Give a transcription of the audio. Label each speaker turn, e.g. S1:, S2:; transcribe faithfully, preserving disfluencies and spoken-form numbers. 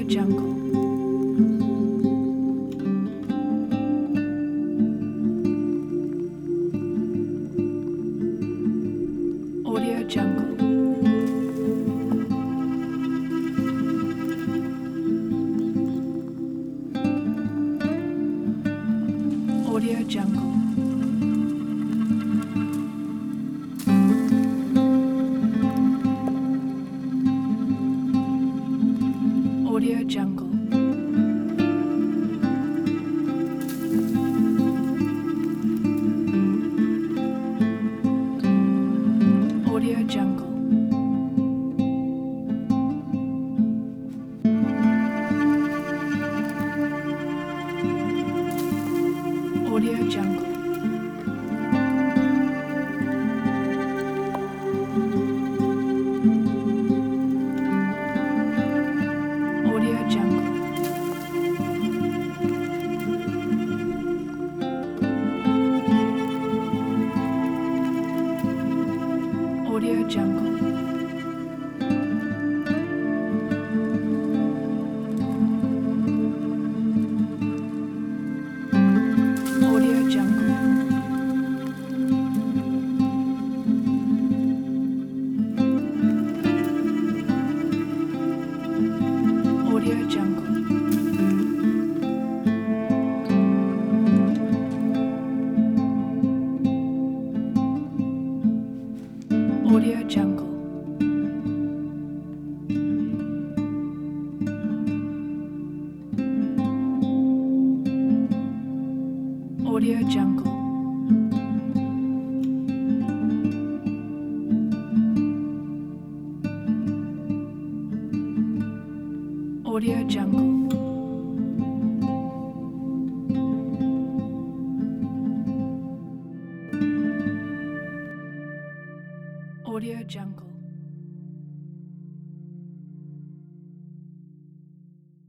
S1: Jungle. Audio Jungle. Audio Jungle. Audio Jungle. Audio Jungle. Audio Jungle. Audio Jungle. Audio Jungle. Audio Jungle. Audio Jungle. Audio Jungle. Audio Jungle. Audio Jungle. Audio Jungle.